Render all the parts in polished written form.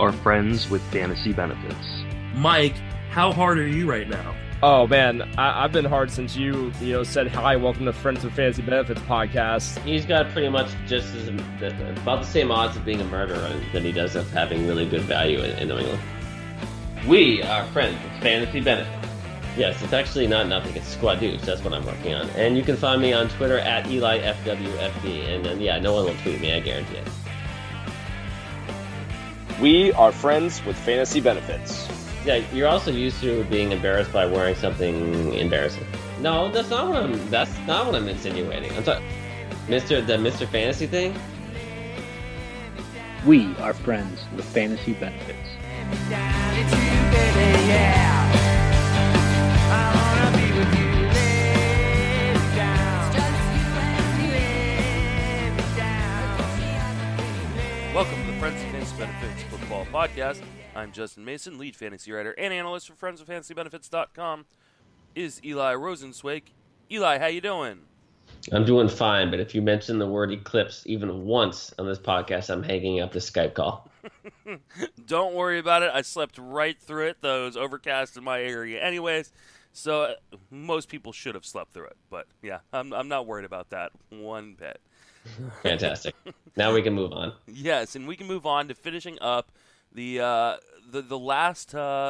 are friends with fantasy benefits. Mike, how hard are you right now? Oh man, I've been hard since you said hi, welcome to Friends with Fantasy Benefits podcast. He's got pretty much just about the same odds of being a murderer than he does of having really good value in New England. We are friends with Fantasy Benefits. Yes, it's actually not nothing. It's Squad Deuce. That's what I'm working on. And you can find me on Twitter at EliFWFB. And yeah, no one will tweet me, I guarantee it. We are friends with Fantasy Benefits. Yeah, you're also used to being embarrassed by wearing something embarrassing. No, that's not what I'm insinuating. I'm talking the Mr. Fantasy thing. We are friends with fantasy benefits. Welcome to the Friends of Fantasy Benefits Football Podcast. I'm Justin Mason, lead fantasy writer and analyst for friendsoffantasybenefits.com. Is Eli Rosenzweig. Eli, how you doing? I'm doing fine, but if you mention the word eclipse even once on this podcast, I'm hanging up the Skype call. Don't worry about it. I slept right through it, though it was overcast in my area anyways, so most people should have slept through it. But yeah, I'm not worried about that one bit. Fantastic. Now we can move on. Yes, and we can move on to finishing up the last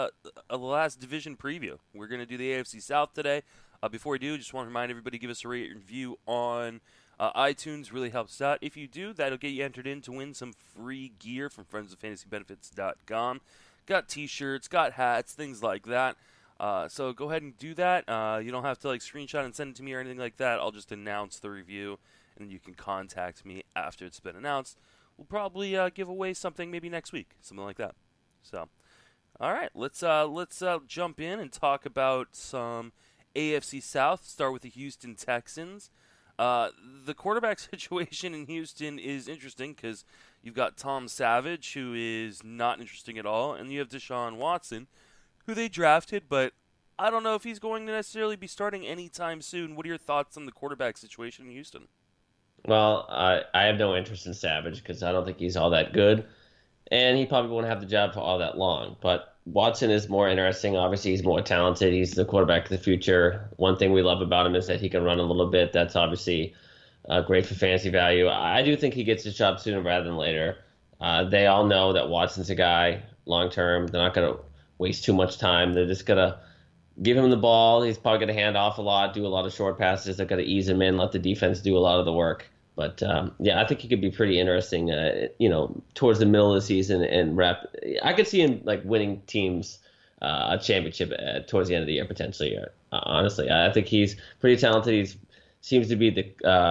division preview. We're going to do the AFC South today. Before we do, just want to remind everybody to give us a rate and review on iTunes. Really helps us out. If you do, that'll get you entered in to win some free gear from friendsoffantasybenefits.com. Got T-shirts, got hats, things like that. So go ahead and do that. You don't have to screenshot and send it to me or anything like that. I'll just announce the review, and you can contact me after it's been announced. We'll probably give away something maybe next week, something like that. So, all right, let's jump in and talk about some AFC South. Start with the Houston Texans. The quarterback situation in Houston is interesting because you've got Tom Savage, who is not interesting at all, and you have Deshaun Watson, who they drafted, but I don't know if he's going to necessarily be starting anytime soon. What are your thoughts on the quarterback situation in Houston? Well, I have no interest in Savage because I don't think he's all that good, and he probably won't have the job for all that long. But Watson is more interesting. Obviously, he's more talented. He's the quarterback of the future. One thing we love about him is that he can run a little bit. That's obviously great for fantasy value. I do think he gets his job sooner rather than later. They all know that Watson's a guy long term. They're not going to waste too much time. They're just going to give him the ball. He's probably going to hand off a lot, do a lot of short passes. They're going to ease him in, let the defense do a lot of the work. But, yeah, I think he could be pretty interesting, towards the middle of the season and I could see him, winning teams a championship towards the end of the year, potentially. Honestly, I think he's pretty talented. He seems to be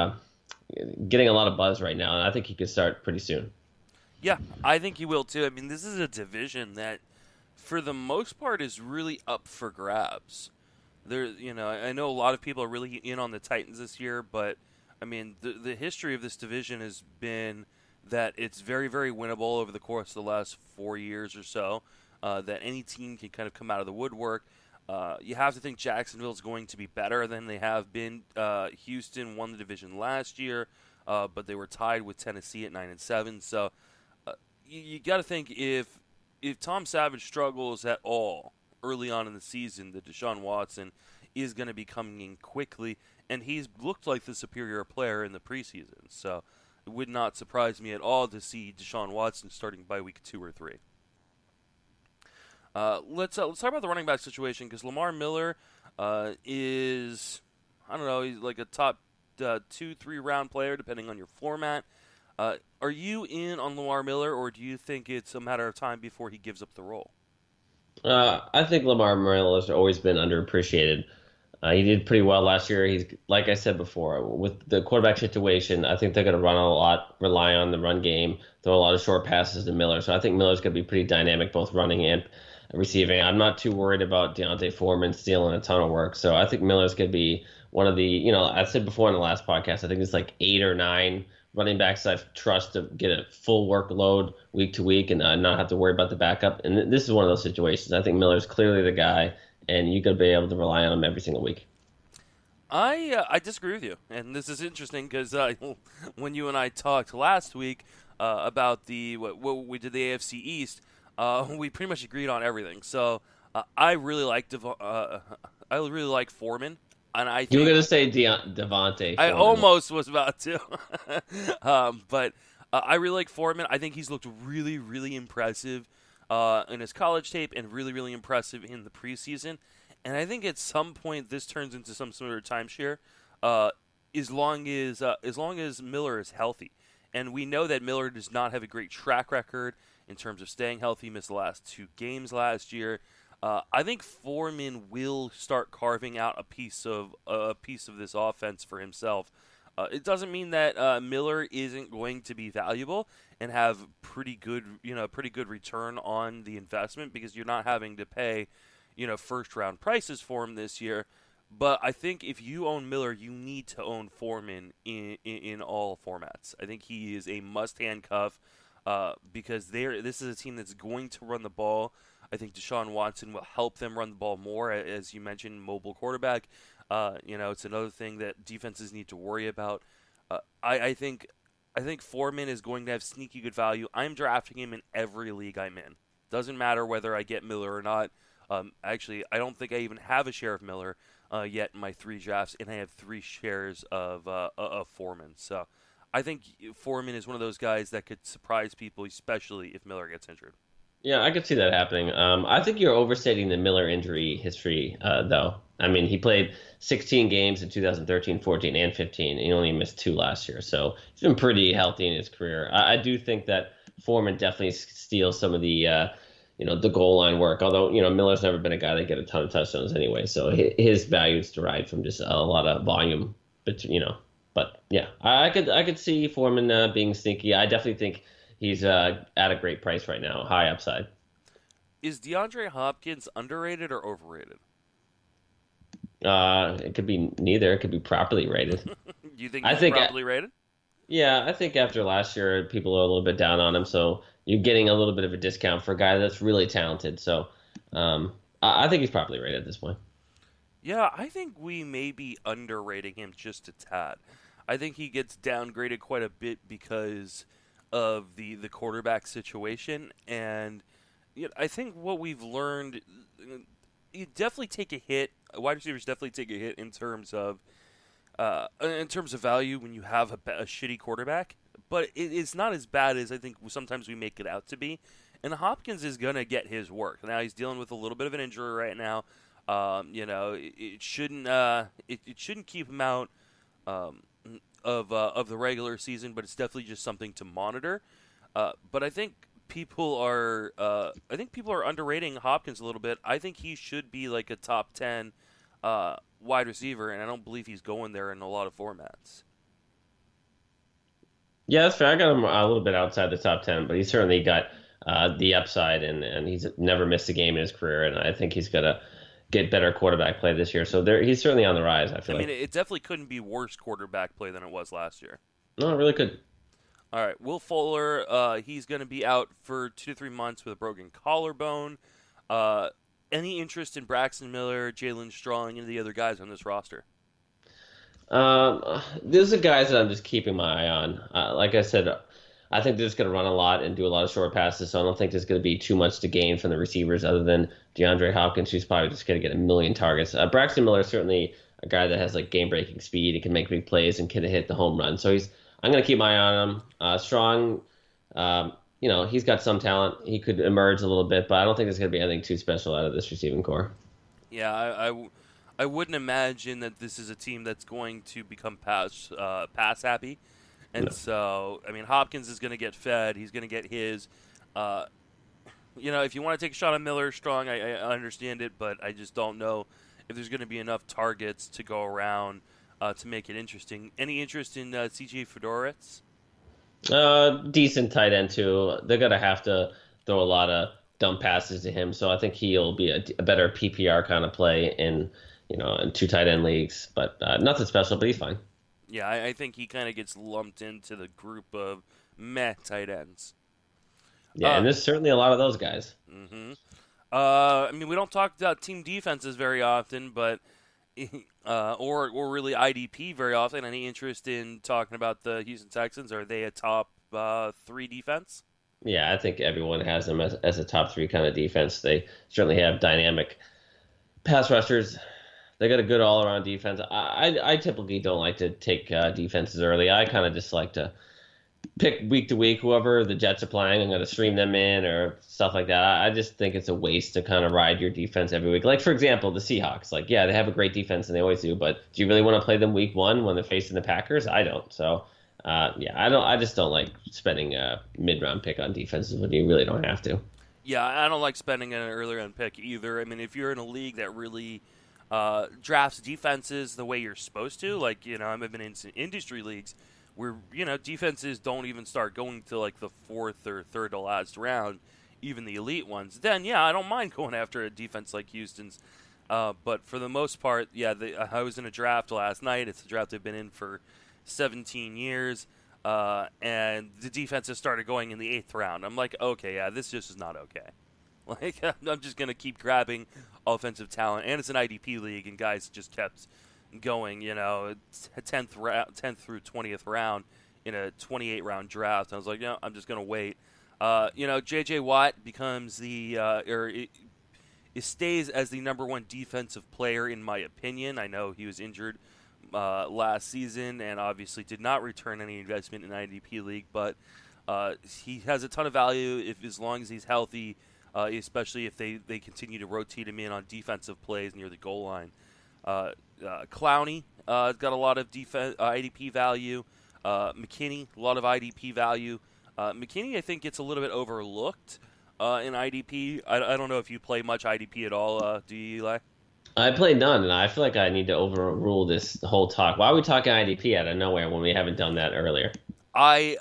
getting a lot of buzz right now, and I think he could start pretty soon. Yeah, I think he will, too. I mean, this is a division that, for the most part, is really up for grabs. I know a lot of people are really in on the Titans this year, but I mean, the history of this division has been that it's very, very winnable over the course of the last 4 years or so, that any team can kind of come out of the woodwork. You have to think Jacksonville is going to be better than they have been. Houston won the division last year, but they were tied with Tennessee at 9-7. So you got to think if Tom Savage struggles at all early on in the season, that Deshaun Watson is going to be coming in quickly. And he's looked like the superior player in the preseason. So it would not surprise me at all to see Deshaun Watson starting by week 2 or 3. Let's talk about the running back situation, because Lamar Miller is, I don't know, he's like a top 2-3 round player, depending on your format. Are you in on Lamar Miller, or do you think it's a matter of time before he gives up the role? I think Lamar Miller has always been underappreciated. He did pretty well last year. He's, like I said before, with the quarterback situation, I think they're going to run a lot, rely on the run game, throw a lot of short passes to Miller. So I think Miller's going to be pretty dynamic, both running and receiving. I'm not too worried about Deontay Foreman stealing a ton of work. So I think Miller's going to be one of the, I said before in the last podcast, I think it's 8 or 9 running backs I trust to get a full workload week to week and not have to worry about the backup. And this is one of those situations. I think Miller's clearly the guy, and you got to be able to rely on him every single week. I disagree with you, and this is interesting because when you and I talked last week about what we did the AFC East, We pretty much agreed on everything. So I really like Foreman, and I think You were going to say Devontae. I Foreman. almost was about to, but I really like Foreman. I think he's looked really, really impressive in his college tape, and really, really impressive in the preseason. And I think at some point this turns into some sort of timeshare, as long as Miller is healthy. And we know that Miller does not have a great track record in terms of staying healthy. He missed the last 2 games last year. I think Foreman will start carving out a piece of this offense for himself. It doesn't mean that Miller isn't going to be valuable and have pretty good return on the investment, because you're not having to pay, first round prices for him this year. But I think if you own Miller, you need to own Foreman in all formats. I think he is a must handcuff because this is a team that's going to run the ball. I think Deshaun Watson will help them run the ball more, as you mentioned, mobile quarterback. It's another thing that defenses need to worry about. I think Foreman is going to have sneaky good value. I'm drafting him in every league I'm in. Doesn't matter whether I get Miller or not. Actually, I don't think I even have a share of Miller yet in my 3 drafts, and I have 3 shares of Foreman. So I think Foreman is one of those guys that could surprise people, especially if Miller gets injured. Yeah, I could see that happening. I think you're overstating the Miller injury history, though. I mean, he played 16 games in 2013, 14, and 15, and he only missed 2 last year. So he's been pretty healthy in his career. I do think that Foreman definitely steals some of the goal line work. Although, Miller's never been a guy that get a ton of touchdowns anyway. So his value is derived from just a lot of volume. But yeah, I could see Foreman being sneaky. I definitely think he's at a great price right now, high upside. Is DeAndre Hopkins underrated or overrated? It could be neither. It could be properly rated. Do you think he's properly rated? Yeah, I think after last year, people are a little bit down on him, so you're getting a little bit of a discount for a guy that's really talented. So I think he's properly rated at this point. Yeah, I think we may be underrating him just a tad. I think he gets downgraded quite a bit because of the quarterback situation, and I think what we've learned, you definitely take a hit. Wide receivers definitely take a hit in terms of value when you have a shitty quarterback, but it's not as bad as I think sometimes we make it out to be. And Hopkins is gonna get his work. Now he's dealing with a little bit of an injury right now. It shouldn't keep him out of the regular season, but it's definitely just something to monitor. But I think people are underrating Hopkins a little bit. I think he should be like a top 10 wide receiver, and I don't believe he's going there in a lot of formats. Yeah, that's fair. I got him a little bit outside the top 10, but he's certainly got the upside, and he's never missed a game in his career, and I think he's going to get better quarterback play this year. So he's certainly on the rise, I feel like. It definitely couldn't be worse quarterback play than it was last year. No, it really could. All right, Will Fuller, he's going to be out for 2 to 3 months with a broken collarbone. Any interest in Braxton Miller, Jalen Strong, and the other guys on this roster? These are guys that I'm just keeping my eye on. Like I said, I think they're just going to run a lot and do a lot of short passes, so I don't think there's going to be too much to gain from the receivers other than DeAndre Hopkins, who's probably just going to get a million targets. Braxton Miller is certainly a guy that has like game-breaking speed. He can make big plays and can hit the home run. So I'm going to keep my eye on him. Strong, he's got some talent. He could emerge a little bit, but I don't think there's going to be anything too special out of this receiving core. Yeah, I wouldn't imagine that this is a team that's going to become pass happy. And no. So, Hopkins is going to get fed. He's going to get his. If you want to take a shot at Miller, Strong, I understand it, but I just don't know if there's going to be enough targets to go around to make it interesting. Any interest in C.J. Fedorowicz? Decent tight end, too. They're going to have to throw a lot of dump passes to him, so I think he'll be a better PPR kind of play in 2 tight end leagues. But nothing special, but he's fine. Yeah, I think he kind of gets lumped into the group of meh tight ends. Yeah, and there's certainly a lot of those guys. Mm-hmm. We don't talk about team defenses very often, but or really IDP very often. Any interest in talking about the Houston Texans? Are they a top 3 defense? Yeah, I think everyone has them as a top three kind of defense. They certainly have dynamic pass rushers. They got a good all around defense. I typically don't like to take defenses early. I kind of just like to pick week to week whoever the Jets are playing. I'm going to stream them in or stuff like that. I just think it's a waste to kind of ride your defense every week. Like, for example, the Seahawks. Like, yeah, they have a great defense and they always do, but do you really want to play them week one when they're facing the Packers? I don't. So, yeah, I just don't like spending a mid-round pick on defenses when you really don't have to. Yeah, I don't like spending an earlier round pick either. I mean, if you're in a league that really drafts defenses the way you're supposed to, like, I've been in industry leagues where, defenses don't even start going to like the fourth or third to last round, even the elite ones, then yeah, I don't mind going after a defense like Houston's. But for the most part, yeah, I was in a draft last night. It's a draft I've been in for 17 years. And the defenses started going in the 8th round. I'm like, okay, yeah, this just is not okay. Like, I'm just going to keep grabbing offensive talent. And it's an IDP league, and guys just kept going, 10th through 20th round in a 28-round draft. I was like, I'm just going to wait. J.J. Watt becomes it stays as the number one defensive player in my opinion. I know he was injured last season and obviously did not return any investment in IDP league, but he has a ton of value as long as he's healthy, especially if they continue to rotate him in on defensive plays near the goal line. Clowney got a lot of IDP value. McKinney, a lot of IDP value. McKinney, I think, gets a little bit overlooked in IDP. I don't know if you play much IDP at all, do you, Eli? I play none, and I feel like I need to overrule this whole talk. Why are we talking IDP out of nowhere when we haven't done that earlier? I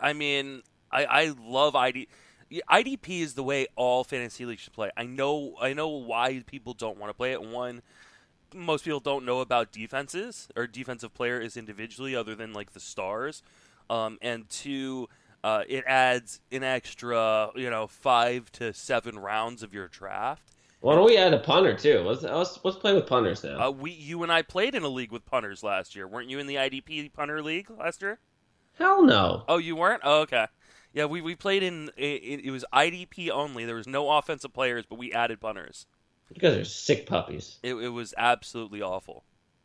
love IDP. IDP is the way all fantasy leagues should play. I know why people don't want to play it. One, most people don't know about defenses or defensive players individually other than like the stars. And two, it adds an extra, 5 to 7 rounds of your draft. Why don't we add a punter too? Let's play with punters now. You and I played in a league with punters last year. Weren't you in the IDP punter league last year? Hell no. Oh, you weren't? Oh, okay. Yeah, we played in it was IDP only. There was no offensive players, but we added punters. You guys are sick puppies. It was absolutely awful.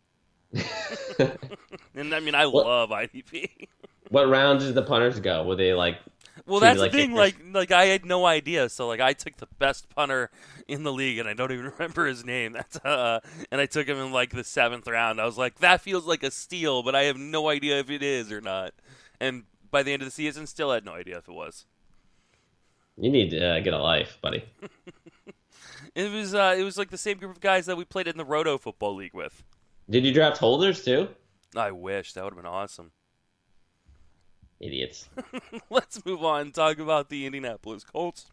And I mean, I love IDP. What rounds did the punters go? Were they like? Well, that's the thing. Like I had no idea. So like I took the best punter in the league, and I don't even remember his name. That's and I took him in like the 7th round. I was like, that feels like a steal, but I have no idea if it is or not. And by the end of the season, still had no idea if it was. You need to get a life, buddy. It was like the same group of guys that we played in the Roto Football League with. Did you draft holders too? I wish. That would have been awesome. Idiots. Let's move on and talk about the Indianapolis Colts.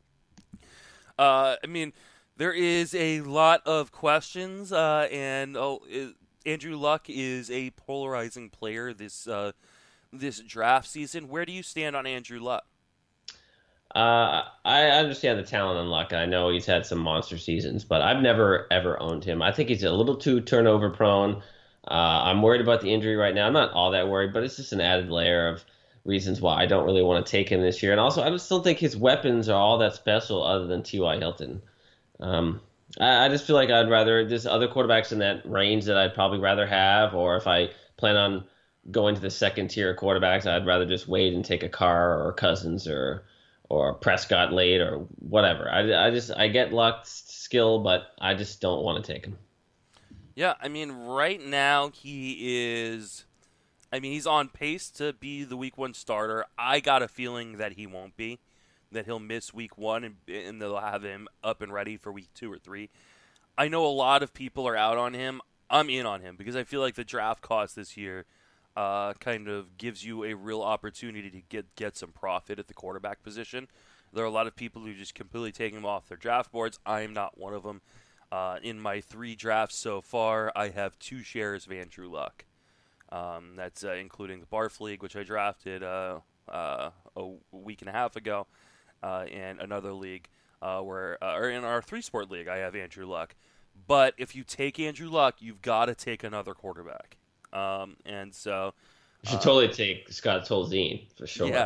I mean, there is a lot of questions, and Andrew Luck is a polarizing player this draft season. Where do you stand on Andrew Luck? I understand the talent on Luck. I know he's had some monster seasons, but I've never, ever owned him. I think he's a little too turnover prone. I'm worried about the injury right now. I'm not all that worried, but it's just an added layer of reasons why I don't really want to take him this year. And also, I just don't think his weapons are all that special other than T.Y. Hilton. I just feel like there's other quarterbacks in that range that I'd probably rather have, or if I plan on going to the second tier quarterbacks, I'd rather just wait and take a Carr or Cousins or Prescott late or whatever. I get Luck's skill, but I just don't want to take him. Yeah, I mean, right now he's on pace to be the Week 1 starter. I got a feeling that he won't be, that he'll miss Week 1 and they'll have him up and ready for Week 2 or 3. I know a lot of people are out on him. I'm in on him because I feel like the draft cost this year kind of gives you a real opportunity to get some profit at the quarterback position. There are a lot of people who just completely take him off their draft boards. I am not one of them. In my 3 drafts so far, I have 2 shares of Andrew Luck. That's including the Barf League, which I drafted a week and a half ago, and another league or in our 3-sport league, I have Andrew Luck. But if you take Andrew Luck, you've got to take another quarterback. And so you should totally take Scott Tolzien for sure. Yes.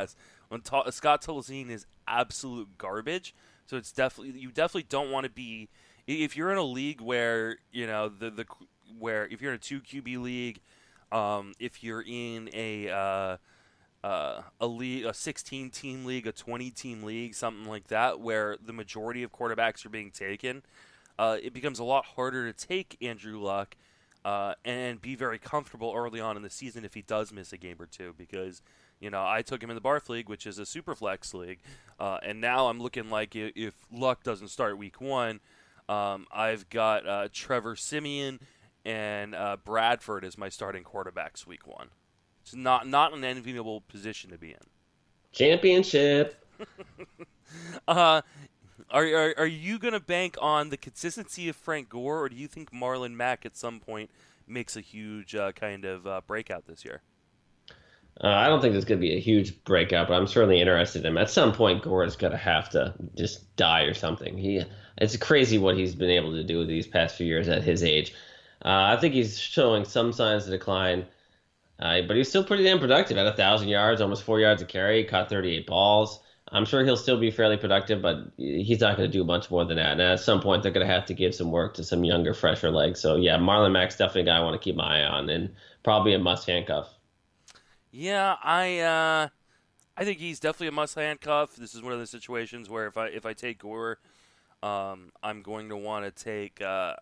when Scott Tolzien is absolute garbage. So you definitely don't want to be, if you're in a league where where if you're in a 2 QB league, if you're in a league, a 16 team league, a 20 team league, something like that, where the majority of quarterbacks are being taken, it becomes a lot harder to take Andrew Luck and be very comfortable early on in the season if he does miss a game or two, because I took him in the Barf League, which is a super flex league, and now I'm looking like if Luck doesn't start week 1, I've got Trevor Siemian and Bradford as my starting quarterbacks week 1. It's not an enviable position to be in. Championship. Are you going to bank on the consistency of Frank Gore, or do you think Marlon Mack at some point makes a huge kind of breakout this year? I don't think there's going to be a huge breakout, but I'm certainly interested in him. At some point, Gore is going to have to just die or something. It's crazy what he's been able to do these past few years at his age. I think he's showing some signs of decline, but he's still pretty damn productive at 1,000 yards, almost 4 yards a carry, caught 38 balls. I'm sure he'll still be fairly productive, but he's not going to do much more than that. And at some point, they're going to have to give some work to some younger, fresher legs. So, yeah, Marlon Mack's definitely a guy I want to keep my eye on, and probably a must handcuff. Yeah, I think he's definitely a must handcuff. This is one of the situations where if I take Gore, I'm going to want to take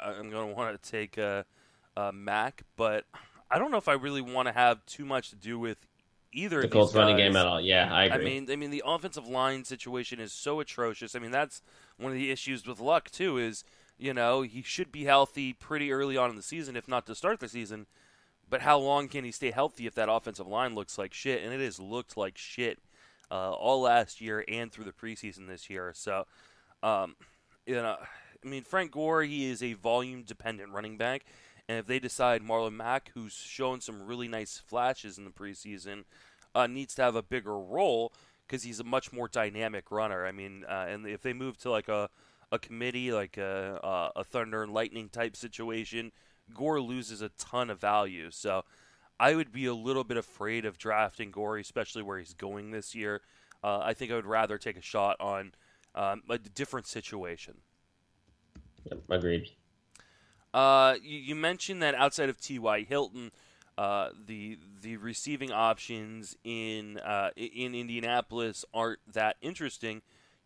Mack, but I don't know if I really want to have too much to do with either the of these Colts guys. running game at all. Yeah, I agree. I mean, the offensive line situation is so atrocious. I mean, that's one of the issues with Luck too. Is he should be healthy pretty early on in the season, if not to start the season. But how long can he stay healthy if that offensive line looks like shit? And it has looked like shit all last year and through the preseason this year. So, I mean, Frank Gore, he is a volume-dependent running back. And if they decide Marlon Mack, who's shown some really nice flashes in the preseason, needs to have a bigger role because he's a much more dynamic runner. I mean, and if they move to like a committee, like a Thunder and Lightning type situation, Gore loses a ton of value. So I would be a little bit afraid of drafting Gore, especially where he's going this year. I think I would rather take a shot on a different situation. Yep, agreed. You mentioned that outside of T.Y. Hilton, the receiving options in Indianapolis aren't that interesting.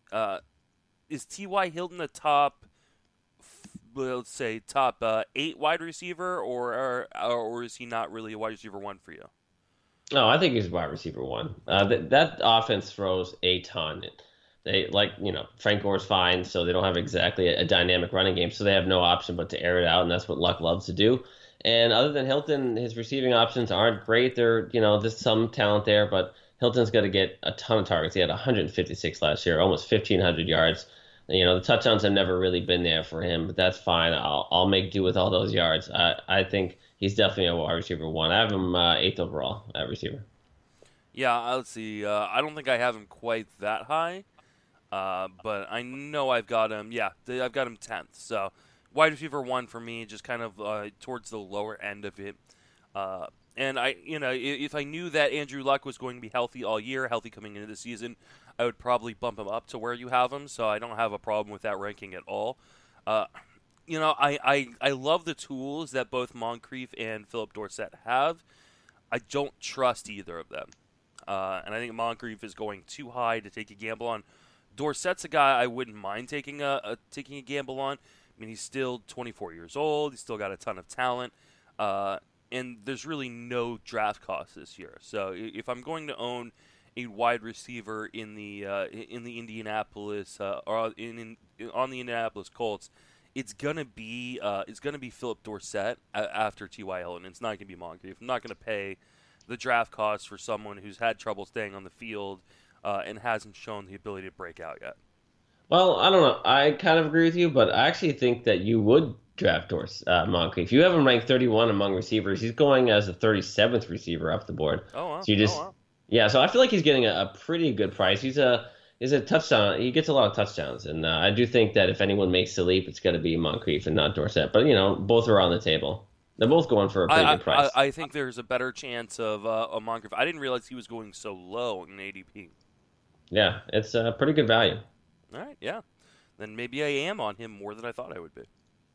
Is T.Y. Hilton the top, let's say, top 8 wide receiver, or is he not really a wide receiver 1 for you? No, I think he's wide receiver 1. That offense throws a ton. They Frank Gore's fine, so they don't have exactly a dynamic running game, so they have no option but to air it out, and that's what Luck loves to do. And other than Hilton, his receiving options aren't great. There's some talent there, but Hilton's got to get a ton of targets. He had 156 last year, almost 1,500 yards. The touchdowns have never really been there for him, but that's fine. I'll make do with all those yards. I think he's definitely a wide receiver 1. I have him 8th overall at receiver. Yeah, let's see. I don't think I have him quite that high. But I know I've got him. Yeah, I've got him 10th. So wide receiver 1 for me, just kind of towards the lower end of it. And if I knew that Andrew Luck was going to be healthy all year, healthy coming into the season, I would probably bump him up to where you have him. So I don't have a problem with that ranking at all. I love the tools that both Moncrief and Philip Dorsett have. I don't trust either of them. And I think Moncrief is going too high to take a gamble on. Dorsett's a guy I wouldn't mind taking a gamble on. I mean, he's still 24 years old. He's still got a ton of talent. And there's really no draft cost this year. So if I'm going to own a wide receiver in the Indianapolis or on the Indianapolis Colts, it's gonna be Philip Dorsett after T.Y. Hilton. It's not going to be Moncrief. I'm not going to pay the draft cost for someone who's had trouble staying on the field and hasn't shown the ability to break out yet. Well, I don't know. I kind of agree with you, but I actually think that you would draft Moncrief. You have him ranked 31 among receivers. He's going as the 37th receiver up the board. Oh, wow. So yeah. So I feel like he's getting a pretty good price. He's a touchdown. He gets a lot of touchdowns, and I do think that if anyone makes the leap, it's going to be Moncrief and not Dorsett. But both are on the table. They're both going for a pretty good price. I think there's a better chance of Moncrief. I didn't realize he was going so low in ADP. Yeah, it's a pretty good value. All right, yeah. Then maybe I am on him more than I thought I would be.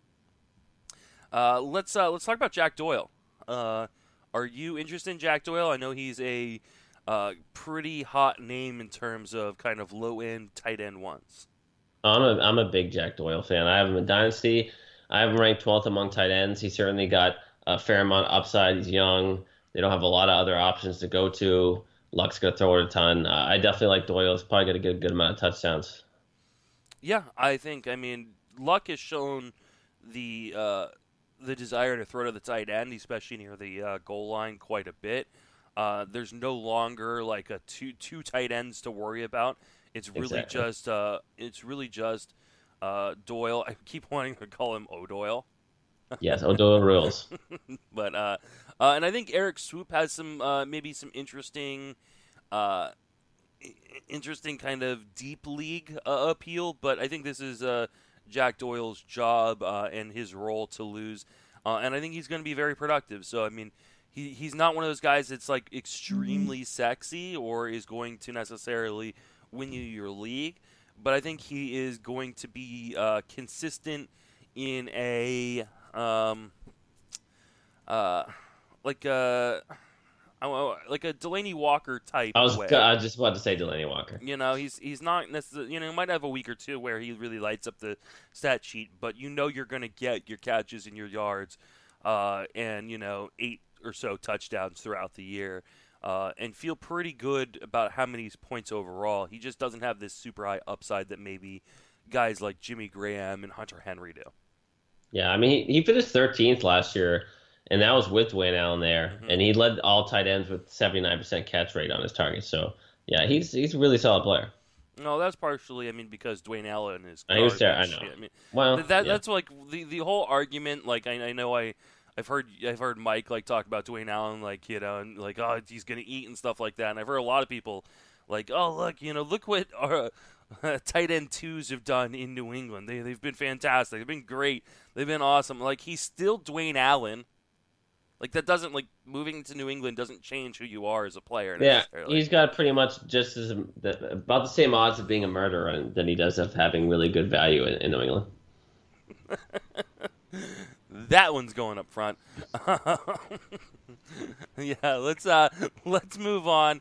Let's talk about Jack Doyle. Are you interested in Jack Doyle? I know he's a pretty hot name in terms of kind of low end tight end ones. I'm a big Jack Doyle fan. I have him in Dynasty. I have him ranked 12th among tight ends. He certainly got a fair amount of upside. He's young. They don't have a lot of other options to go to. Luck's going to throw it a ton. I definitely like Doyle. He's probably going to get a good amount of touchdowns. Yeah, I mean, Luck has shown the desire to throw to the tight end, especially near the goal line, quite a bit. There's no longer like a two tight ends to worry about. It's really just Doyle. I keep wanting to call him O'Doyle. Yes, O'Doyle rules. But and I think Eric Swoop has some maybe some interesting kind of deep league appeal. But I think this is Jack Doyle's job and his role to lose, and I think he's going to be very productive. So I mean, he's not one of those guys that's like extremely sexy or is going to necessarily win you your league. But I think he is going to be consistent in a like a Delaney Walker type way. I was just about to say Delaney Walker. You know, he's not necessarily, you know, he might have a week or two where he really lights up the stat sheet, but you know you're going to get your catches and your yards and, you know, 8 or so touchdowns throughout the year and feel pretty good about how many points overall. He just doesn't have this super high upside that maybe guys like Jimmy Graham and Hunter Henry do. Yeah, I mean, he finished 13th last year, and that was with Dwayne Allen there, and he led all tight ends with 79% catch rate on his targets. So, yeah, he's a really solid player. No, that's partially, I mean, because Dwayne Allen is I know. I mean, well, that's like the whole argument. Like I know I've heard Mike like talk about Dwayne Allen, like, you know, and like, oh, he's gonna eat and stuff like that. And I've heard a lot of people like, oh, look what our tight end twos have done in New England. They've been fantastic. They've been great. They've been awesome. Like, he's still Dwayne Allen. Like, that doesn't, like, moving to New England doesn't change who you are as a player. Yeah, he's got pretty much just about the same odds of being a murderer than he does of having really good value in New England. That one's going up front. Yeah, let's move on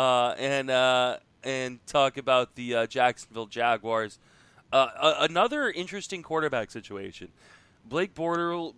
and talk about the Jacksonville Jaguars. Another interesting quarterback situation. Blake Bortles.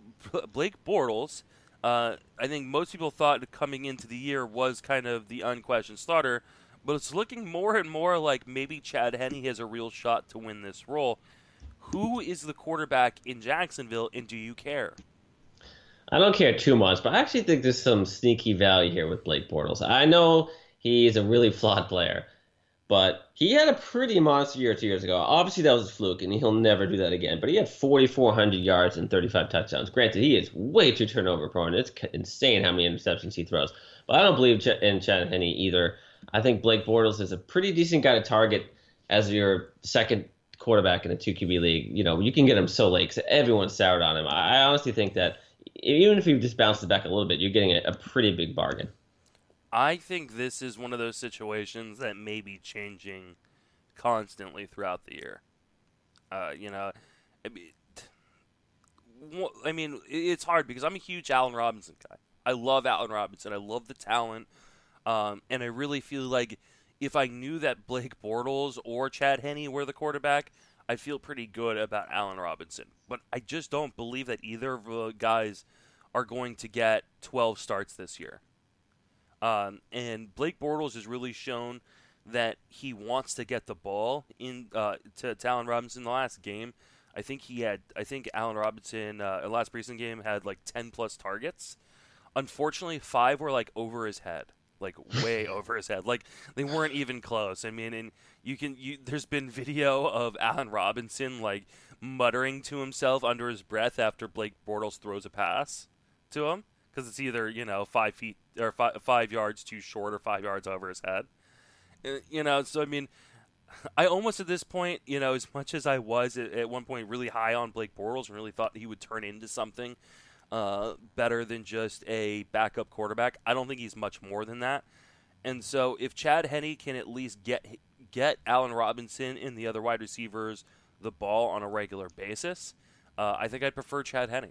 I think most people thought coming into the year was kind of the unquestioned starter, but it's looking more and more like maybe Chad Henne has a real shot to win this role. Who is the quarterback in Jacksonville, and do you care? I don't care too much, but I actually think there's some sneaky value here with Blake Bortles. I know he's a really flawed player, but he had a pretty monster year 2 years ago. Obviously, that was a fluke, and he'll never do that again. But he had 4,400 yards and 35 touchdowns. Granted, he is way too turnover prone. It's insane how many interceptions he throws. But I don't believe in Chad Henne either. I think Blake Bortles is a pretty decent guy to target as your second quarterback in a 2QB league. You know, you can get him so late because everyone's soured on him. I honestly think that even if he just bounces back a little bit, you're getting a pretty big bargain. I think this is one of those situations that may be changing constantly throughout the year. You know, I mean, it's hard because I'm a huge Allen Robinson guy. I love Allen Robinson. I love the talent. And I really feel like if I knew that Blake Bortles or Chad Henne were the quarterback, I feel pretty good about Allen Robinson. But I just don't believe that either of the guys are going to get 12 starts this year. And Blake Bortles has really shown that he wants to get the ball in to Allen Robinson. In the last game, I think Allen Robinson last preseason game had like 10 plus targets. Unfortunately, 5 were like over his head, like way over his head. Like they weren't even close. I mean, and there's been video of Allen Robinson like muttering to himself under his breath after Blake Bortles throws a pass to him because it's either 5 feet or 5 yards too short or 5 yards over his head. So I mean, I almost at this point, as much as I was at one point really high on Blake Bortles and really thought he would turn into something better than just a backup quarterback, I don't think he's much more than that. And so if Chad Henne can at least get get Allen Robinson and the other wide receivers the ball on a regular basis, I think I'd prefer Chad Henne.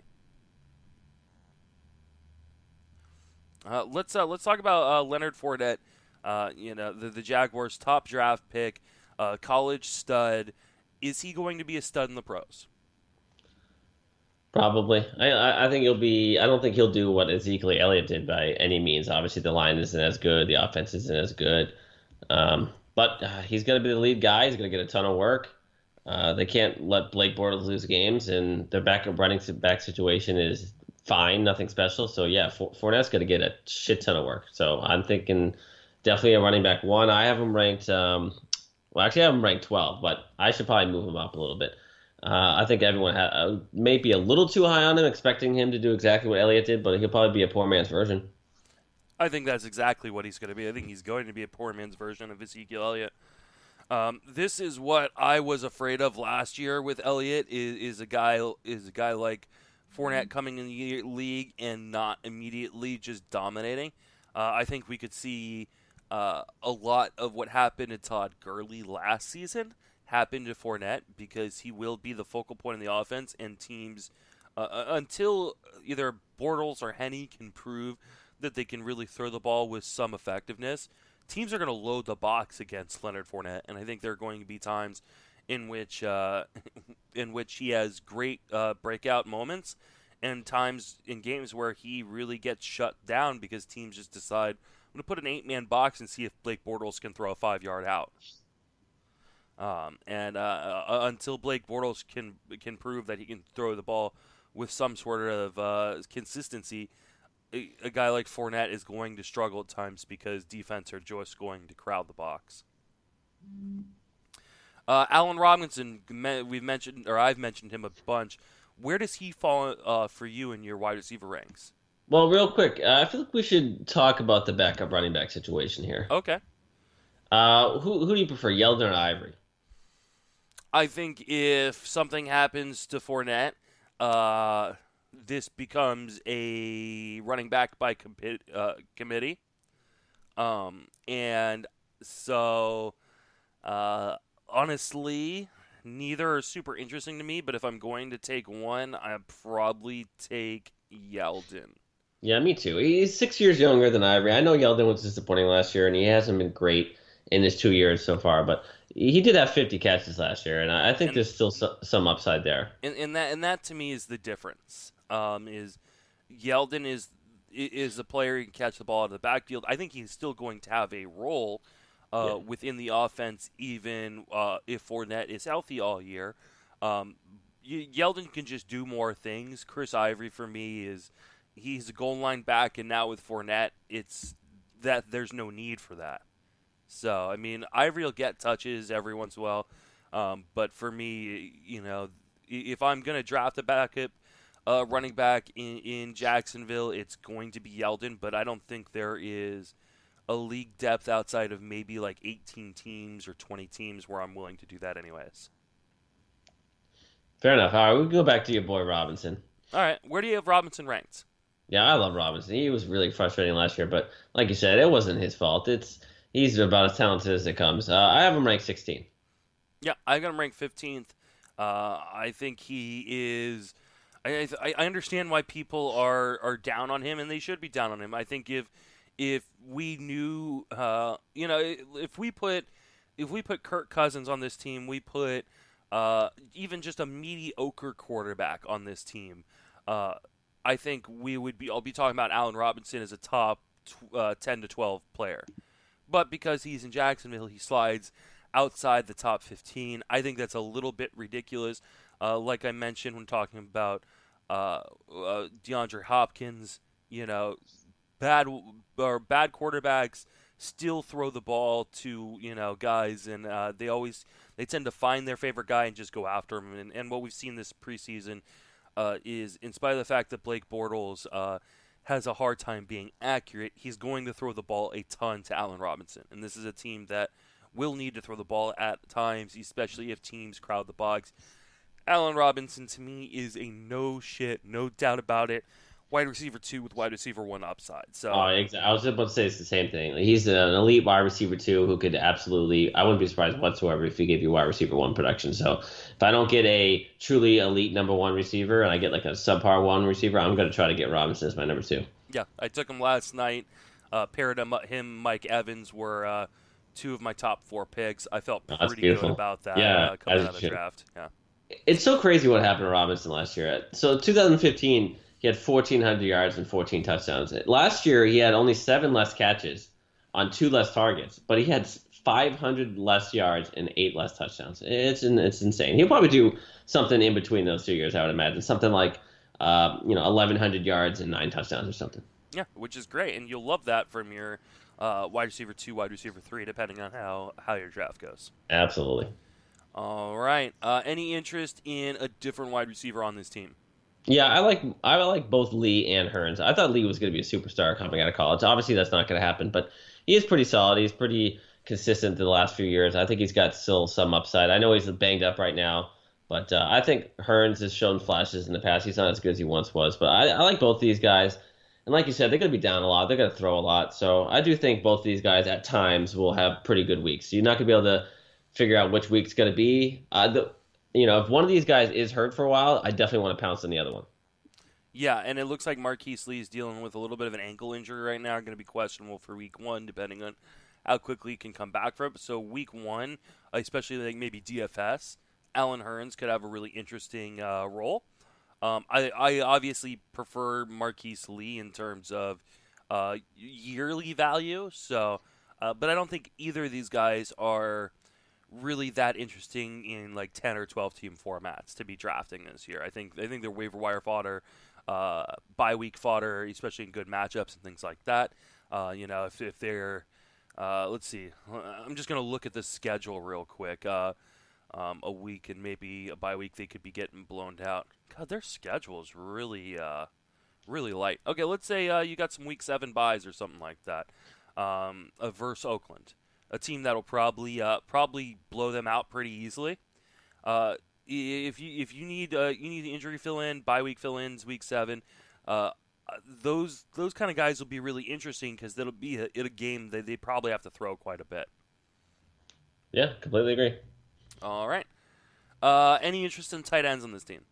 Let's talk about Leonard Fournette. The Jaguars' top draft pick, college stud. Is he going to be a stud in the pros? Probably. I think he'll be. I don't think he'll do what Ezekiel Elliott did by any means. Obviously, the line isn't as good. The offense isn't as good. But he's going to be the lead guy. He's going to get a ton of work. They can't let Blake Bortles lose games, and their backup running back situation is fine, nothing special. So, yeah, Fournette's going to get a shit ton of work. So I'm thinking definitely a running back 1. I have him ranked I have him ranked 12, but I should probably move him up a little bit. I think everyone may be a little too high on him, expecting him to do exactly what Elliott did, but he'll probably be a poor man's version. I think that's exactly what he's going to be. I think he's going to be a poor man's version of Ezekiel Elliott. This is what I was afraid of last year with Elliott. Is a guy like Fournette coming in the league and not immediately just dominating. I think we could see a lot of what happened to Todd Gurley last season happen to Fournette, because he will be the focal point in the offense, and teams, until either Bortles or Henne can prove that they can really throw the ball with some effectiveness, teams are going to load the box against Leonard Fournette, and I think there are going to be times in which he has great breakout moments, and times in games where he really gets shut down because teams just decide, I'm going to put an 8-man box and see if Blake Bortles can throw a 5-yard out. Until Blake Bortles can prove that he can throw the ball with some sort of consistency, a guy like Fournette is going to struggle at times because defense are just going to crowd the box. Allen Robinson, I've mentioned him a bunch. Where does he fall for you in your wide receiver ranks? Well, real quick, I feel like we should talk about the backup running back situation here. Okay. Who do you prefer, Yeldon or Ivory? I think if something happens to Fournette, this becomes a running back by committee. And so, honestly, neither are super interesting to me, but if I'm going to take one, I'd probably take Yeldon. Yeah, me too. He's 6 years younger than Ivory. I know Yeldon was disappointing last year, and he hasn't been great in his 2 years so far, but he did have 50 catches last year, and I think there's still some upside there. And that to me is the difference. Is Yeldon is a player who can catch the ball out of the backfield. I think he's still going to have a role within the offense, even if Fournette is healthy all year. Yeldon can just do more things. Chris Ivory, for me, he's a goal line back, and now with Fournette, it's that there's no need for that. So, I mean, Ivory will get touches every once in a while, but for me, if I'm going to draft a backup running back in Jacksonville, it's going to be Yeldon, but I don't think there is a league depth outside of maybe like 18 teams or 20 teams where I'm willing to do that anyways. Fair enough. All right, we'll go back to your boy Robinson. All right, where do you have Robinson ranked? Yeah, I love Robinson. He was really frustrating last year, but like you said, it wasn't his fault. He's about as talented as it comes. I have him ranked 16. Yeah, I got him ranked 15th. I think he is. I understand why people are down on him, and they should be down on him. I think if we knew, if we put Kirk Cousins on this team, we put even just a mediocre quarterback on this team, I think I'll be talking about Allen Robinson as a top 10 to 12 player. But because he's in Jacksonville, he slides outside the top 15. I think that's a little bit ridiculous. Like I mentioned when talking about DeAndre Hopkins, bad quarterbacks still throw the ball to guys, and they tend to find their favorite guy and just go after him. And what we've seen this preseason is, in spite of the fact that Blake Bortles has a hard time being accurate, he's going to throw the ball a ton to Allen Robinson. And this is a team that will need to throw the ball at times, especially if teams crowd the box. Allen Robinson, to me, is a no doubt about it, wide receiver 2 with wide receiver 1 upside. So exactly. I was about to say it's the same thing. He's an elite wide receiver 2 who could absolutely. I wouldn't be surprised whatsoever if he gave you wide receiver 1 production. So if I don't get a truly elite number 1 receiver and I get like a subpar 1 receiver, I'm going to try to get Robinson as my number 2. Yeah, I took him last night. Paired him, Mike Evans were 2 of my top 4 picks. I felt pretty good about that. Yeah, coming out of the draft. Yeah, it's so crazy what happened to Robinson last year. So 2015. He had 1,400 yards and 14 touchdowns. Last year, he had only 7 less catches on 2 less targets, but he had 500 less yards and 8 less touchdowns. It's insane. He'll probably do something in between those 2 years, I would imagine. Something like 1,100 yards and 9 touchdowns or something. Yeah, which is great, and you'll love that from your wide receiver 2, wide receiver 3, depending on how your draft goes. Absolutely. All right. Any interest in a different wide receiver on this team? Yeah, I like both Lee and Hearns. I thought Lee was going to be a superstar coming out of college. Obviously, that's not going to happen, but he is pretty solid. He's pretty consistent the last few years. I think he's got still some upside. I know he's banged up right now, but I think Hearns has shown flashes in the past. He's not as good as he once was, but I like both these guys. And like you said, they're going to be down a lot. They're going to throw a lot. So I do think both these guys at times will have pretty good weeks. So you're not going to be able to figure out which week's going to be. If one of these guys is hurt for a while, I definitely want to pounce on the other one. Yeah, and it looks like Marquise Lee is dealing with a little bit of an ankle injury right now. Going to be questionable for week 1, depending on how quickly he can come back from it. So week 1, especially like maybe DFS, Allen Hurns could have a really interesting role. I obviously prefer Marquise Lee in terms of yearly value. So, but I don't think either of these guys are really that interesting in like 10 or 12 team formats to be drafting this year. I think they're waiver wire fodder, bye week fodder, especially in good matchups and things like that. If they're let's see, I'm just gonna look at the schedule real quick. A week and maybe a bye week they could be getting blown out. God, their schedule is really light. Okay, let's say you got some week 7 buys or something like that. Versus Oakland, a team that'll probably blow them out pretty easily. If you need the injury fill in, bye week fill ins, week 7, those kind of guys will be really interesting because that'll be a game that they probably have to throw quite a bit. Yeah, completely agree. All right. Any interest in tight ends on this team?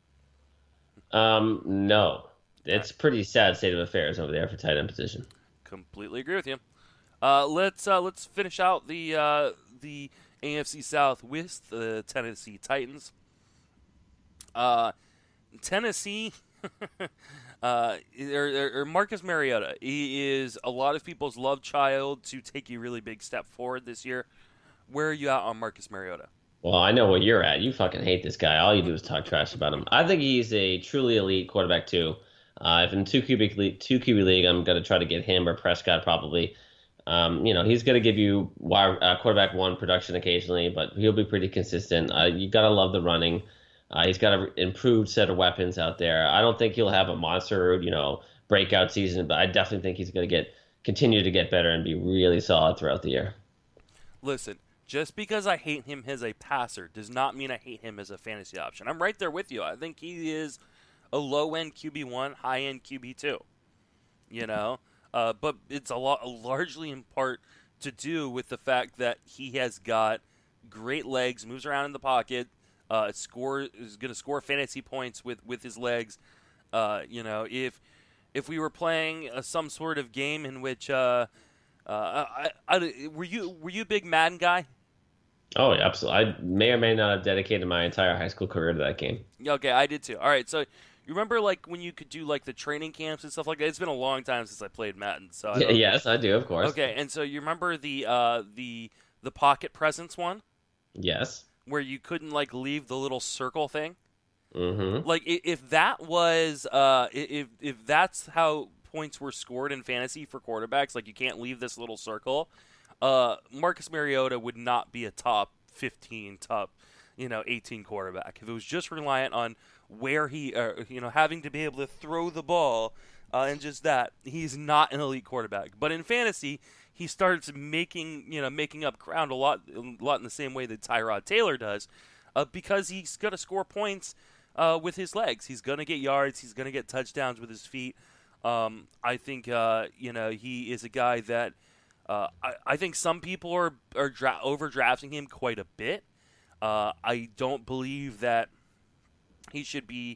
No. It's pretty sad state of affairs over there for tight end position. Completely agree with you. Let's finish out the AFC South with the Tennessee Titans. Tennessee, or Marcus Mariota, he is a lot of people's love child to take a really big step forward this year. Where are you at on Marcus Mariota? Well, I know where you're at. You fucking hate this guy. All you do is talk trash about him. I think he's a truly elite quarterback too. If in 2 QB league, I'm going to try to get him or Prescott probably. He's going to give you quarterback 1 production occasionally, but he'll be pretty consistent. You got to love the running. He's got an improved set of weapons out there. I don't think he'll have a monster, breakout season, but I definitely think he's going to continue to get better and be really solid throughout the year. Listen, just because I hate him as a passer does not mean I hate him as a fantasy option. I'm right there with you. I think he is a low-end QB1, high-end QB2. But it's largely in part to do with the fact that he has got great legs, moves around in the pocket, is going to score fantasy points with his legs. If we were playing some sort of game in which were you a big Madden guy? Oh, yeah, absolutely. I may or may not have dedicated my entire high school career to that game. Okay, I did too. All right, so you remember like when you could do like the training camps and stuff like that? It's been a long time since I played Madden. So yes, I do, of course. Okay, and so you remember the pocket presence one? Yes. Where you couldn't like leave the little circle thing? Mm-hmm. Like if that was if that's how points were scored in fantasy for quarterbacks, like you can't leave this little circle, Marcus Mariota would not be a top 15, top 18 quarterback. If it was just reliant on where he, having to be able to throw the ball and just that, he's not an elite quarterback. But in fantasy, he starts making up ground a lot in the same way that Tyrod Taylor does, because he's going to score points with his legs. He's going to get yards. He's going to get touchdowns with his feet. I think he is a guy that I think some people are overdrafting him quite a bit. I don't believe that he should be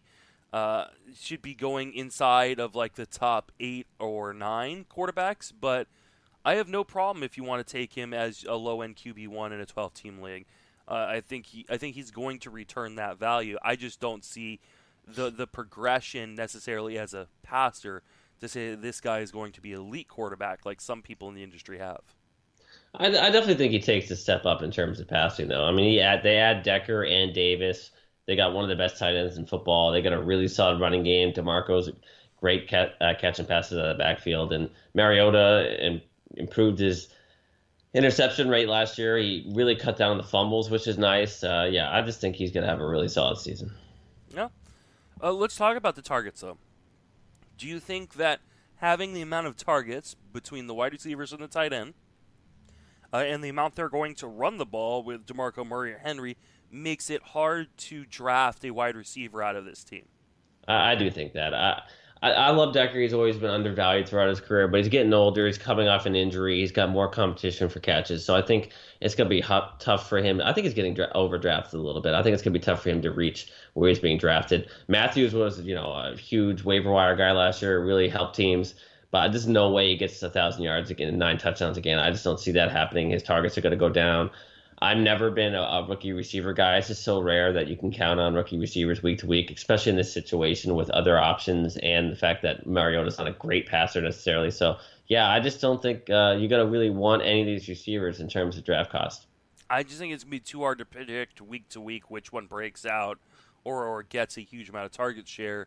going inside of like the top 8 or 9 quarterbacks, but I have no problem if you want to take him as a low end QB1 in a 12-team league. I think he's going to return that value. I just don't see the progression necessarily as a passer to say this guy is going to be elite quarterback like some people in the industry have. I definitely think he takes a step up in terms of passing, though. I mean, they add Decker and Davis. They got one of the best tight ends in football. They got a really solid running game. DeMarco's a great catching passes out of the backfield, and Mariota improved his interception rate last year. He really cut down on the fumbles, which is nice. I just think he's going to have a really solid season. Yeah. Let's talk about the targets, though. Do you think that having the amount of targets between the wide receivers and the tight end and the amount they're going to run the ball with DeMarco Murray or Henry makes it hard to draft a wide receiver out of this team? I do think that. I love Decker. He's always been undervalued throughout his career, but he's getting older. He's coming off an injury. He's got more competition for catches. So I think it's going to be tough for him. I think he's getting overdrafted a little bit. I think it's going to be tough for him to reach where he's being drafted. Matthews was, a huge waiver wire guy last year, really helped teams. But there's no way he gets 1,000 yards again and 9 touchdowns again. I just don't see that happening. His targets are going to go down. I've never been a rookie receiver guy. It's just so rare that you can count on rookie receivers week to week, especially in this situation with other options and the fact that Mariota's not a great passer necessarily. So, I just don't think you're going to really want any of these receivers in terms of draft cost. I just think it's going to be too hard to predict week to week which one breaks out or gets a huge amount of target share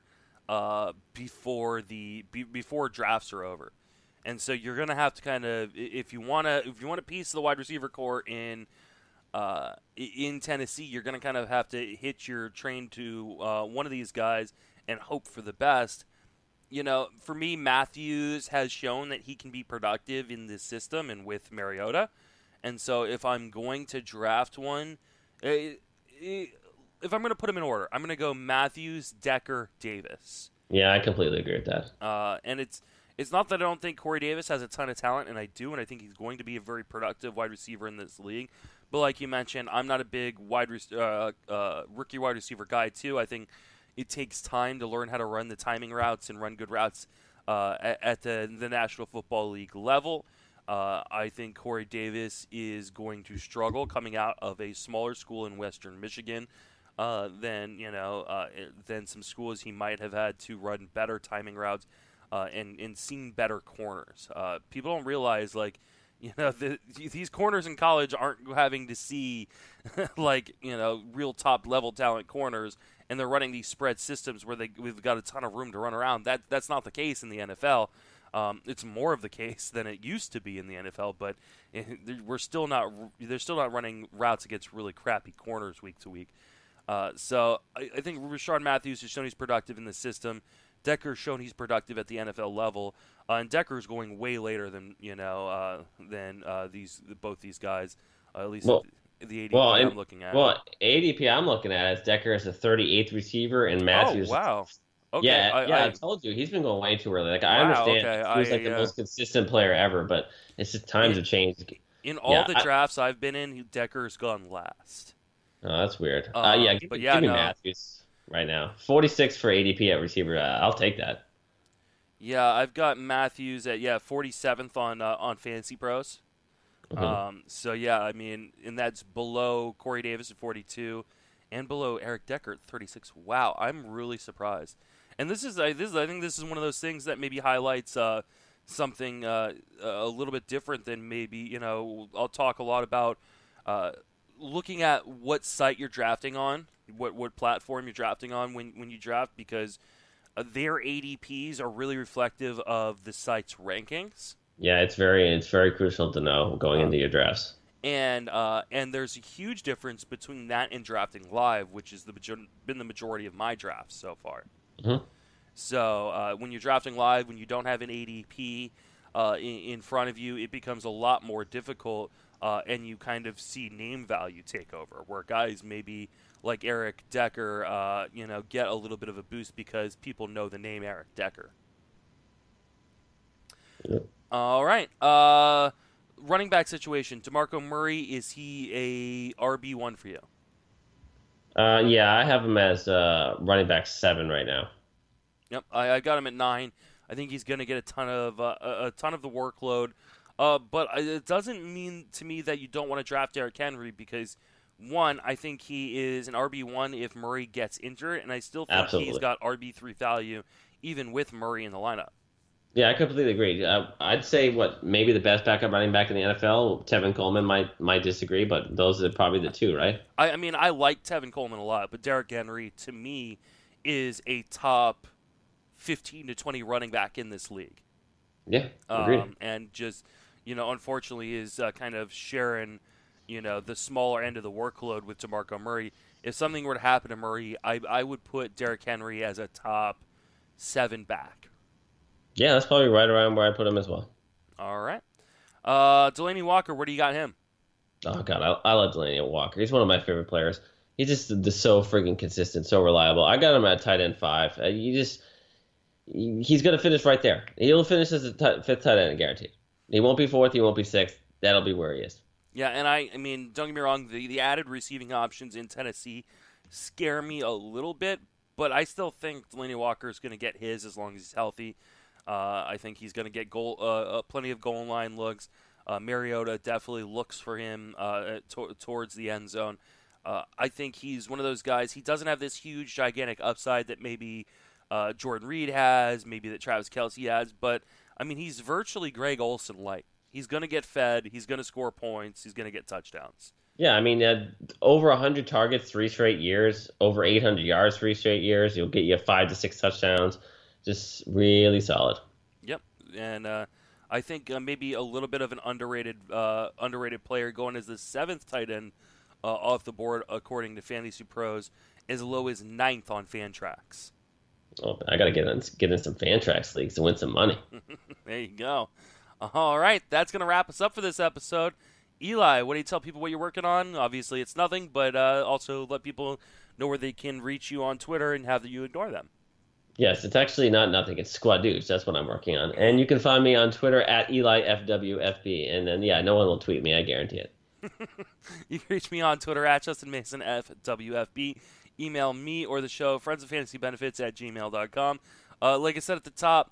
before drafts are over. And so you're going to have to kind of, if you want a piece of the wide receiver core in Tennessee, you're going to kind of have to hitch your train to one of these guys and hope for the best. For me, Matthews has shown that he can be productive in this system and with Mariota. And so if I'm going to draft one, if I'm going to put them in order, I'm going to go Matthews, Decker, Davis. Yeah, I completely agree with that. And it's not that I don't think Corey Davis has a ton of talent, and I do, and I think he's going to be a very productive wide receiver in this league. But like you mentioned, I'm not a big rookie wide receiver guy, too. I think it takes time to learn how to run the timing routes and run good routes at the National Football League level. I think Corey Davis is going to struggle coming out of a smaller school in Western Michigan than some schools he might have had to run better timing routes and seen better corners. People don't realize, these corners in college aren't having to see, real top-level talent corners, and they're running these spread systems where we've got a ton of room to run around. That's not the case in the NFL. It's more of the case than it used to be in the NFL, but they're still not running routes against really crappy corners week to week. So I think Rishard Matthews has shown he's productive in the system. Decker's shown he's productive at the NFL level, and Decker's going way later than both these guys. At least the ADP I'm looking at. Well, ADP I'm looking at is Decker as the 38th receiver and Matthews. Oh wow. Okay. I told you he's been going way too early. I understand he's the most consistent player ever, but it's just times have changed. In all the drafts I've been in, Decker's gone last. Oh, that's weird. Give me Matthews right now. 46 for ADP at receiver. I'll take that. Yeah, I've got Matthews at 47th on Fantasy Pros. Mm-hmm. And that's below Corey Davis at 42, and below Eric Decker at 36. Wow, I'm really surprised. And I think this is one of those things that maybe highlights something a little bit different than maybe I'll talk a lot about. Looking at what site you're drafting on, what platform you're drafting on when you draft, because their ADPs are really reflective of the site's rankings. Yeah, it's very crucial to know going into your drafts. And there's a huge difference between that and drafting live, which has been the majority of my drafts so far. Mm-hmm. So when you're drafting live, when you don't have an ADP in front of you, it becomes a lot more difficult. And you kind of see name value take over, where guys maybe like Eric Decker, get a little bit of a boost because people know the name Eric Decker. Yep. All right. Running back situation. DeMarco Murray, is he a RB1 for you? Yeah, I have him as running back 7 right now. Yep, I got him at 9. I think he's going to get a ton of the workload. But it doesn't mean to me that you don't want to draft Derrick Henry because, one, I think he is an RB1 if Murray gets injured, and I still think Absolutely. He's got RB3 value even with Murray in the lineup. Yeah, I completely agree. I'd say maybe the best backup running back in the NFL. Tevin Coleman might disagree, but those are probably the two, right? I mean, I like Tevin Coleman a lot, but Derrick Henry to me is a top 15 to 20 running back in this league. Yeah, agreed. And just unfortunately is kind of sharing the smaller end of the workload with DeMarco Murray. If something were to happen to Murray, I would put Derrick Henry as a top 7 back. Yeah, that's probably right around where I put him as well. All right. Delanie Walker, where do you got him? Oh, God, I love Delanie Walker. He's one of my favorite players. He's just so freaking consistent, so reliable. I got him at tight end 5. He's going to finish right there. He'll finish as a 5th tight end, guaranteed. He won't be 4th. He won't be 6th. That'll be where he is. Yeah, and I mean, don't get me wrong, the added receiving options in Tennessee scare me a little bit, but I still think Delanie Walker is going to get his as long as he's healthy. I think he's going to get plenty of goal line looks. Mariota definitely looks for him towards the end zone. I think he's one of those guys. He doesn't have this huge, gigantic upside that maybe Jordan Reed has, maybe that Travis Kelce has, but I mean, he's virtually Greg Olsen-like. He's going to get fed. He's going to score points. He's going to get touchdowns. Yeah, I mean, over 100 targets 3 straight years, over 800 yards 3 straight years. He'll get you 5 to 6 touchdowns. Just really solid. Yep, and I think maybe a little bit of an underrated player going as the 7th tight end off the board, according to Fantasy Pros, as low as 9th on Fantrax. Oh, I got to get in some Fantrax leagues to win some money. There you go. All right, that's going to wrap us up for this episode. Eli, what do you tell people what you're working on? Obviously, it's nothing, but also let people know where they can reach you on Twitter and have you ignore them. Yes, it's actually not nothing. It's Squadouche. That's what I'm working on. And you can find me on Twitter at EliFWFB. And then, yeah, no one will tweet me. I guarantee it. You can reach me on Twitter at JustinMasonFWFB. Email me or the show, friendsoffantasybenefits@gmail.com. Like I said at the top,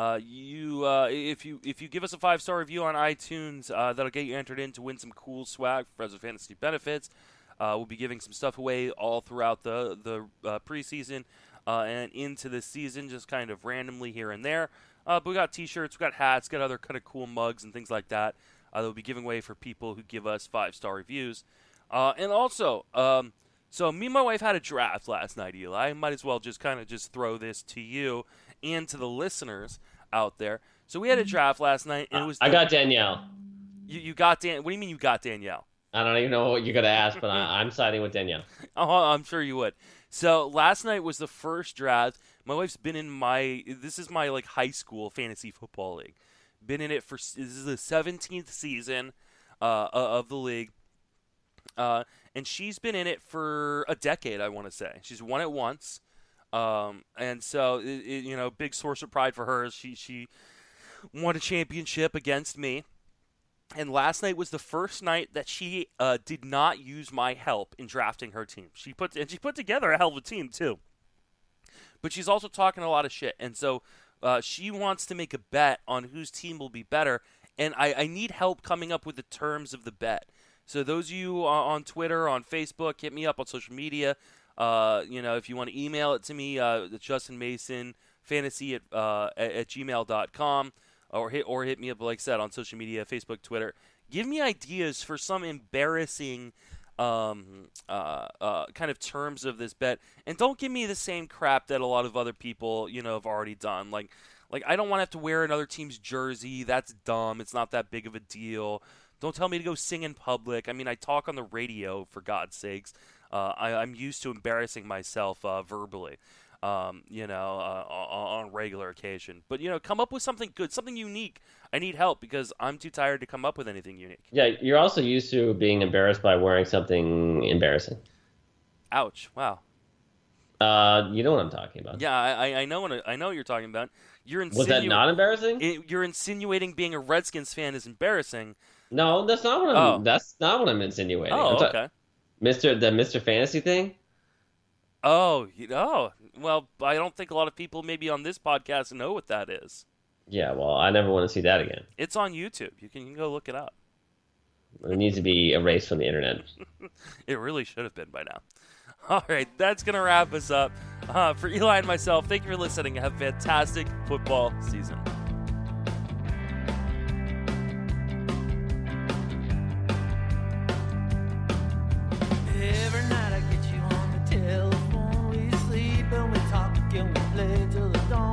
if you give us a 5-star review on iTunes, that'll get you entered in to win some cool swag for Friends of Fantasy Benefits. We'll be giving some stuff away all throughout the preseason and into the season, just kind of randomly here and there. But we got T-shirts, we got hats, got other kind of cool mugs and things like that. That we'll be giving away for people who give us 5-star reviews. And also, so me and my wife had a draft last night, Eli. I might as well just throw this to you and to the listeners out there. So we had a draft last night, and it was. I got Danielle. You got Dan? What do you mean you got Danielle? I don't even know what you're gonna ask, but I'm siding with Danielle. Oh, I'm sure you would. So last night was the first draft. My wife's been in this is my like high school fantasy football league. Been in it this is the 17th season of the league. And she's been in it for a decade, I want to say. She's won it once. And so, big source of pride for her is she won a championship against me. And last night was the first night that she did not use my help in drafting her team. She put together a hell of a team, too. But she's also talking a lot of shit. And so she wants to make a bet on whose team will be better. And I need help coming up with the terms of the bet. So those of you on Twitter, on Facebook, hit me up on social media. If you want to email it to me, JustinMasonFantasy at gmail.com. Or hit me up, like I said, on social media, Facebook, Twitter. Give me ideas for some embarrassing kind of terms of this bet. And don't give me the same crap that a lot of other people, have already done. Like I don't want to have to wear another team's jersey. That's dumb. It's not that big of a deal. Don't tell me to go sing in public. I mean, I talk on the radio, for God's sakes. I'm used to embarrassing myself verbally. On a regular occasion. But, come up with something good, something unique. I need help because I'm too tired to come up with anything unique. Yeah, you're also used to being embarrassed by wearing something embarrassing. Ouch! Wow. You know what I'm talking about. Yeah, I know what you're talking about. Was that not embarrassing? You're insinuating being a Redskins fan is embarrassing. No, that's not what I'm. That's not what I'm insinuating. Oh, okay. Mr. Fantasy thing. Oh, well, I don't think a lot of people maybe on this podcast know what that is. Yeah, well, I never want to see that again. It's on YouTube. You can go look it up. It needs to be erased from the internet. It really should have been by now. All right, that's going to wrap us up. For Eli and myself, thank you for listening. Have a fantastic football season. Every night I get you on the telephone. We sleep and we talk and we play till the dawn.